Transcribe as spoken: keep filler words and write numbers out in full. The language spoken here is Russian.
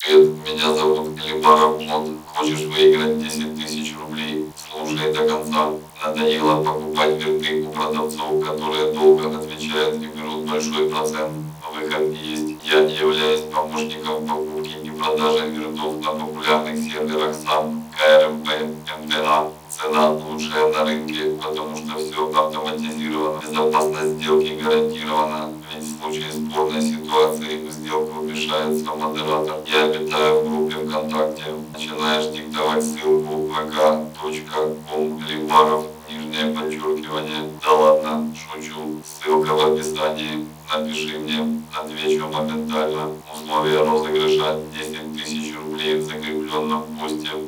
Привет, меня зовут Элибаров Мод. Хочешь выиграть десять тысяч рублей? Слушай до конца. Надоело покупать винты у продавцов, которые долго отвечают и берут большой процент. Выход есть. Я являюсь помощником покупки и продажи винтов на популярных серверах сам. КРМП, МТА. Цена лучшая на рынке, потому что все автоматизировано. Безопасность сделки гарантирована. Ведь в случае спорной ситуации сделку вмешается модератор. Я обитаю в группе ВКонтакте. Начинаешь диктовать ссылку vk.com Либаров, нижнее подчеркивание. Да ладно, шучу. Ссылка в описании. Напиши мне, отвечу моментально. Условия розыгрыша: десять тысяч рублей в закрепленном посте.